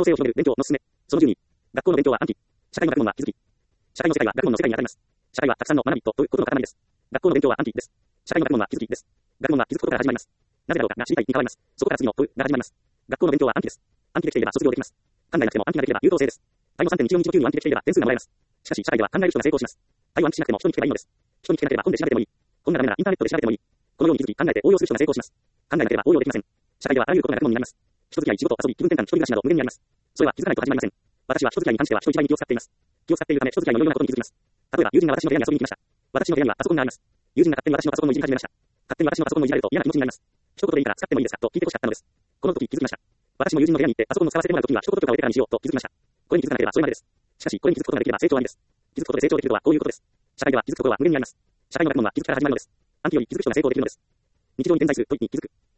能性を広げる勉強のすすめ。その12。学校の勉強は暗記。社会の学問は気づき。社会の世界は学問の世界にあたります。社会はたくさんの学びと問うことの塊です。学校の勉強は暗記です。社会の学問は気づきです。学問は気づくことから始まります。なぜだろうかが知りたいに変わります。そこから次の問うが始まります。学校の勉強は暗記です。暗記できていれば卒業できます。考えなくても暗記ができれば優等生です。対応 3.14 日級に暗記できていれば点数がもらえます。しかし社会では考える人が成功します。対応暗記しなくても人に聞けばいいのです。人に聞けなければ本で調べてもいい。こんなダメならインターネットで調べてもいい。このように気づき考えて応用する人が成功します。考えなければ応用できません。社会ではあらゆることが学問になります。人付き合い、仕事、遊び、気分転換、一人暮らしなど無限にあります。それは気づかないと始まりません。私は人付き合いに関しては人一倍に気を使っています。気を使っているため人付き合いのいろんなことに気づきます。例えば友人が私の部屋に遊びに来ました。私の部屋にはパソコンがあります。友人が勝手に私のパソコンをいじり始めました。勝手に私のパソコンをいじられると嫌な気持ちになります。一言でいいから使ってもいいですかと聞いてほしかったのです。この時気づきました。私も友人の部屋に行ってパソコンを使わせてもらう時には一言許可を得てからにしようと気づきました。これに気づかなければそれまでです。しかしこれに気づくことができれば成長はありです。気づくことで成長できるとはこういうことです。社会では気づくことは無限にあります。社会の学問は気づきから始まるのです。暗記より気づく人が成功できるのです。日常に点在する問いに気づく。